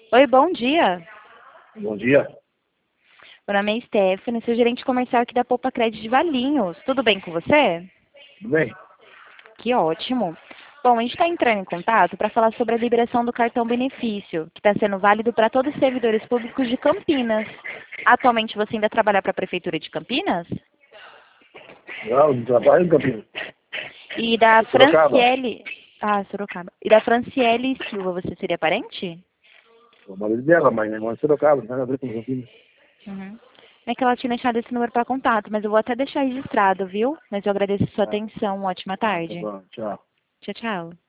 Oi, bom dia. Bom dia. Meu nome é Stephanie, sou gerente comercial aqui da Poupa Crédito de Valinhos. Tudo bem com você? Tudo bem? Que ótimo. Bom, a gente está entrando em contato para falar sobre a liberação do cartão benefício, que está sendo válido para todos os servidores públicos de Campinas. Atualmente você ainda trabalha para a Prefeitura de Campinas? Não trabalho em Campinas. E da Sorocaba. Franciele... Ah, Sorocaba. E da Franciele Silva, você seria parente? O marido dela, mas não é Sorocaba, não tem nada a ver com Campinas. Uhum. É que ela tinha deixado esse número para contato, mas eu vou até deixar registrado, viu? Mas eu agradeço a sua Tá, atenção. Ótima tá tarde. bom, tchau. Tchau, tchau.